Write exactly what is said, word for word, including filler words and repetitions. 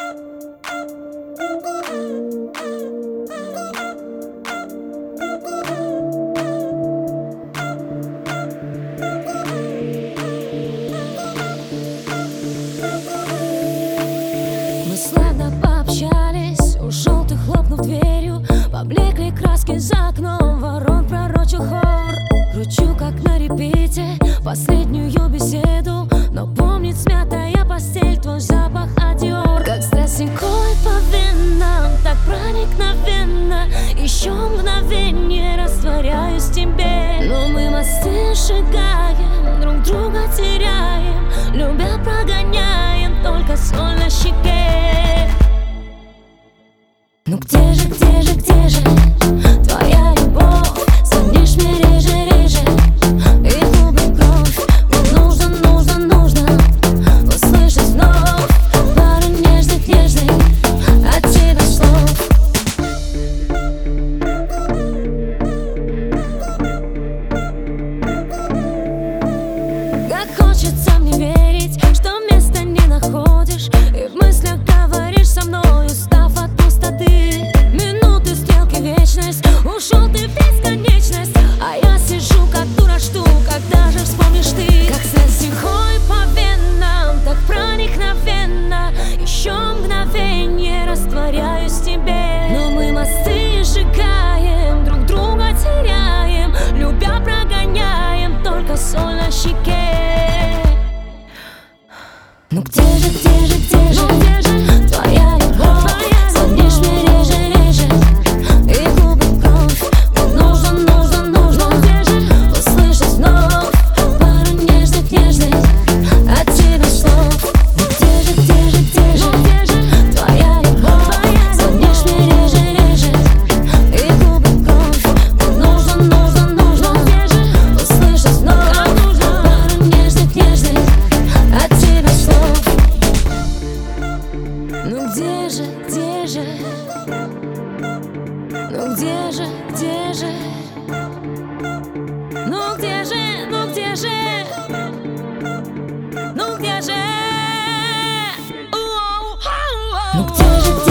Мы славно пообщались, ушел ты, хлопнув дверью. Поблекли краски за окном, ворон пророчил хор. Кручу, как на репите, последнюю беседу, но помнит смятая постель твой запах Адиор. Как страсть текет по венам, так проникновенно. Еще мгновенье растворяюсь в тебе. Но мы мосты сжигаем, друг друга теряем, любя прогоняем только соль на щеке. Ну где же, где же, где же твоя любовь? Звонишь мне реже, реже, и губы кровь. Мне нужно, нужно, нужно услышать вновь пару нежных, нежных от тебя слов. Как хочется мне верить, что места не находишь, и в мыслях говоришь со мной, устав от пустоты. Минуты, стрелки, вечность, ушел ты в бесконечность, а я сижу как дура, жду, когда же вспомнишь ты. Как слез тихой по венам, так проникновенно. Еще мгновенье растворяюсь в тебе. Но мы мосты сжигаем, друг друга теряем, любя прогоняем только соль на щеке. Ну где же, где же, где же, где же твоя любовь? Звонишь мне реже, реже, и губы кровь. Мне нужно, нужно, нужно услышать вновь пару нежных, нежных от тебя слов. Ну где же, где же, где же твоя любовь? Звонишь мне реже, реже, и губы кровь. Мне нужно, нужно, нужно услышать вновь пару нежных, нежных от тебя слов. Ну где же, где же, ну где же, где же, ну где же, ну где же, ну где же, ну где же, где